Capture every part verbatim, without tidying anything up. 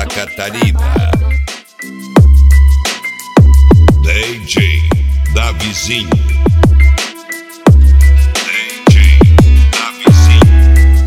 Santa Catarina. D J Davizinho. D J Davizinho.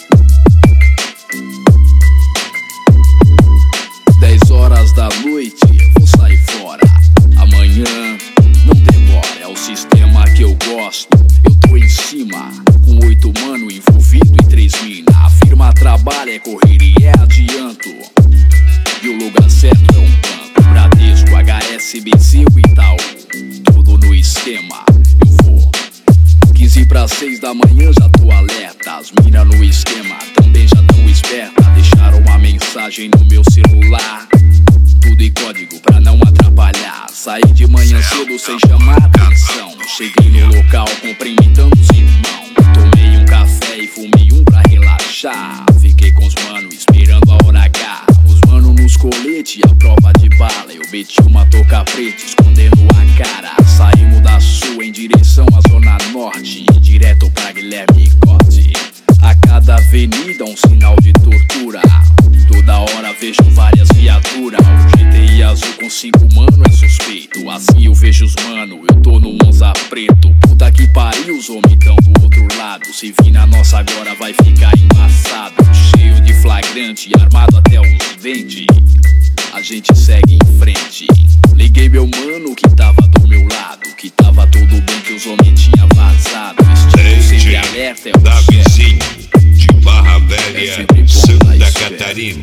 Dez horas da noite, vou sair fora. Amanhã não demora, é o sistema que eu gosto. Eu tô em cima, com oito mano envolvido e três mina. A firma trabalha, é correria, é adianto. E o lugar certo é um banco, Bradesco, H S B C e Itaú. Tudo no esquema, eu vou. Quinze para seis da manhã já tô alerta. As mina no esquema também já tão esperta. Deixaram uma mensagem no meu celular, tudo em código pra não atrapalhar. Saí de manhã cedo sem chamar atenção. Cheguei no local cumprimentando os irmãos. Tomei um café e fumei um pra relaxar. Fiquei com os mano esperando a hora H. Os mano nos colete, a prova de bala. Eu meti uma touca preta escondendo a cara. Saímos da sul em direção à zona norte, direto pra Guilherme Cote. A cada avenida um sinal de tortura. Toda hora vejo várias viaturas. O G T I azul com cinco mano é suspeito. Assim eu vejo os mano, eu tô no Monza preto. Puta que pariu, os homens tão do outro lado. Se vir na nossa agora vai ficar embaçado. Cheio de flagrante, armado até os dentes. A gente segue em frente. Liguei meu mano que tava do meu lado, que tava tudo bem, que os homens tinham vazado. Estilo sempre alerta, é o Davizinho, de Barra Velha, é Santa Catarina.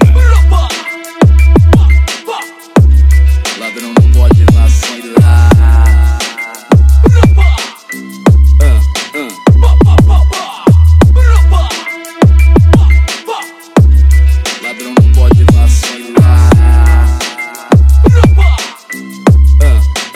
Ladrão não pode vacilar. uh, uh. Ladrão não pode vacilar. uh,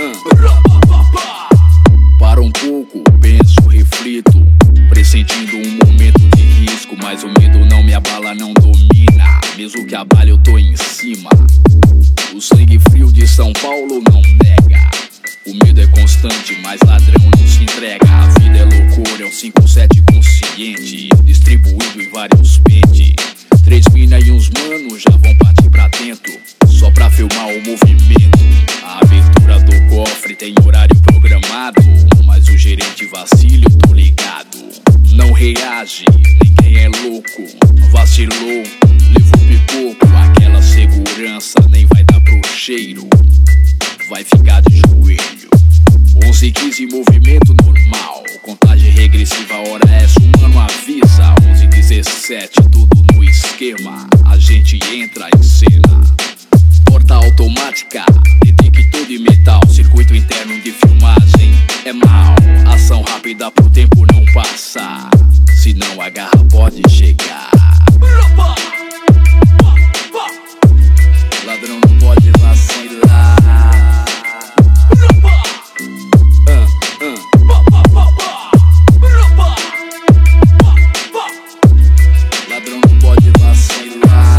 uh. Para um pouco, penso, reflito, pressentindo um momento de risco. Mas o medo não me abala, não domina. Mesmo que abale eu tô em cima. O sangue frio de São Paulo não nega. O medo é constante, mas ladrão não se entrega. A vida é loucura, é um cinco sete consciente, distribuído em vários pentes. Três mina e uns manos já vão partir pra dentro, só pra filmar o movimento. A abertura do cofre tem horário programado, mas o gerente vacila, eu tô ligado. Não reage, ninguém é louco. Vacilou, levou pipoco. Aquela segurança nem vai dar pro cheiro, vai ficar de joelho. Onze e quinze, movimento normal. Contagem regressiva, hora essa, o mano avisa. Onze e dezessete, tudo no esquema. A gente entra em cena. Porta automática, detector de metal. Circuito interno de filmagem é mal. Ação rápida pro tempo não passar, senão a garra pode chegar. Ladrão não pode vacilar. uh, uh. Ladrão não pode vacilar.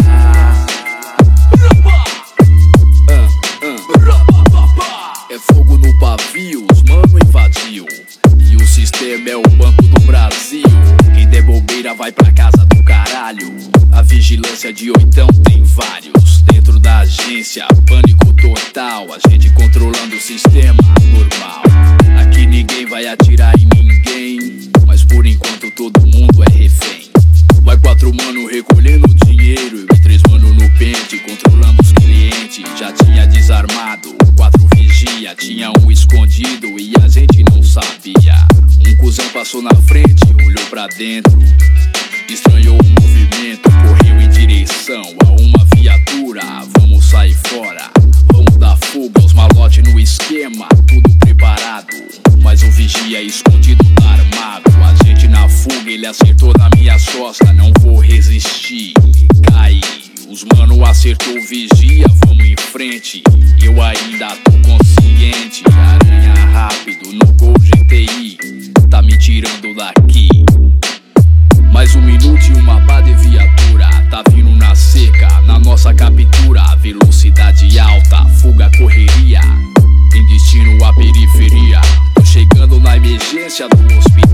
uh, uh. É fogo no pavio, os mano invadiu. E o sistema é o Banco do Brasil. Quem der bobeira vai pra casa do caralho. A vigilância de oitão tem vários. Dentro da agência, pânico total. A gente controlando o sistema normal. Aqui ninguém vai atirar em ninguém, mas por enquanto todo mundo é refém. Vai quatro mano recolhendo dinheiro e três mano no pente, controlando os clientes. Já tinha desarmado, quatro vigia, tinha um escondido e a gente não sabia. Um cuzão passou na frente, olhou pra dentro, estranhou o movimento, correu em direção a uma viatura. Vamos sair fora, vamos dar fuga. Os malotes no esquema, tudo preparado, mas o vigia escondido tá armado. A gente na fuga, ele acertou na minha costa. Não vou resistir, caí. Os mano acertou o vigia, vamos em frente. Eu ainda tô consciente. Aranha rápido no Gol G T I, tá me tirando daqui. Mais um minuto e uma pá de viatura tá vindo na seca, na nossa captura. Velocidade alta, fuga, correria, tem destino à periferia. Tô chegando na emergência do hospital.